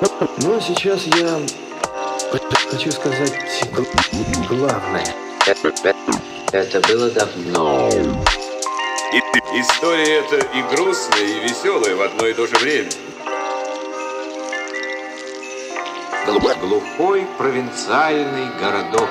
Ну а сейчас я хочу сказать главное. Это было давно. История эта и грустная, и веселая в одно и то же время. Глухой провинциальный городок.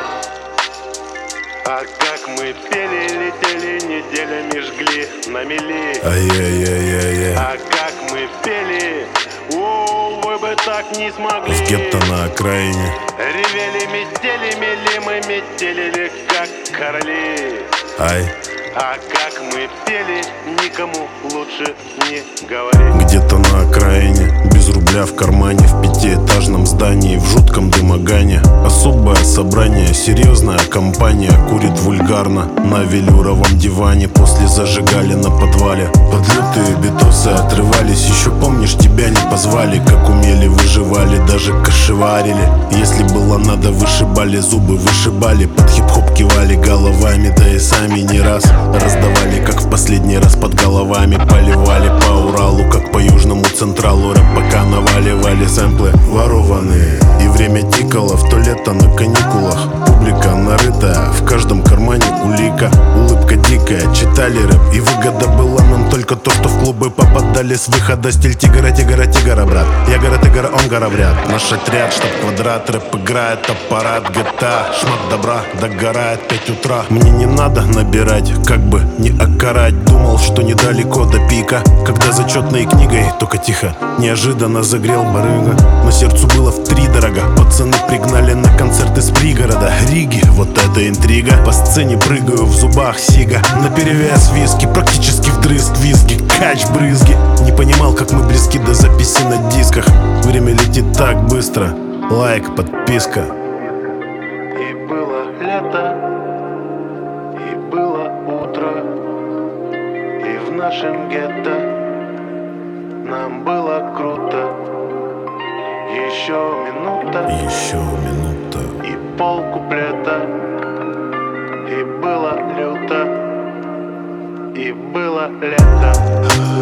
А как мы пели, летели, неделями жгли на мели. Ай-яй-яй-яй-яй. А как мы пели, о, вы бы так не смогли. В гетто на окраине. Ревели, метели, мели, мы метелили, как короли. Ай. А как мы пели, никому лучше не говори. Где-то на окраине, без рубля в кармане, в пятиэтажном здании, в жутком дымогане. Особое собрание, серьезная компания курит вульгарно на велюровом диване. После зажигали на подвале. Подлетые битосы отрывались. Еще помнишь, тебя не позвали. Как умели, выживали, даже кошеварили. Если было надо, вышибали зубы, вышибали. Под хип-хоп кивали головами, да и сами не раз раздавали, как в последний раз под головами. Поливали по Уралу, как по Южному Централу. Рэп пока наваливали сэмплы ворованные. И время тикало, в то лето на каникулах. Публика нарытая, в каждом кармане улика. Улыбка дикая, читали рэп. И выгода была нам только то, что в клубы попадали с выхода. Стиль тигра, тигра, тигра, брат. Я гора, тигра, он гора, брат. Наш отряд, штаб-квадрат, рэп играет аппарат GTA. Шмат добра, догорает 5 утра. Мне не надо набирать, как бы не окарать. Думал, что недалеко до пика, когда зачетной книгой, только тихо, неожиданно загрел барыга. Но сердцу было втридорога. Пацаны пригнали на концерт из пригорода Риги, вот это интрига. По сцене прыгаю, в зубах сига. Наперевес виски, практически вдрызг визги. Кач брызги. Не понимал, как мы близки до записи на дисках. Время летит так быстро. Лайк, подписка. И было лето, и было утро, и в нашем гетто нам было круто. Еще минута, Еще минута. и полкуплета, и было люто, и было лето.